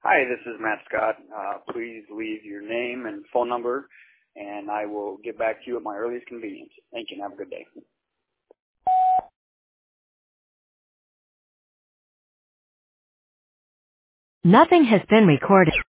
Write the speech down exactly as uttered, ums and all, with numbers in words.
Hi, this is Matt Scott. Uh, please leave your name and phone number, and I will get back to you at my earliest convenience. Thank you, and have a good day. Nothing has been recorded.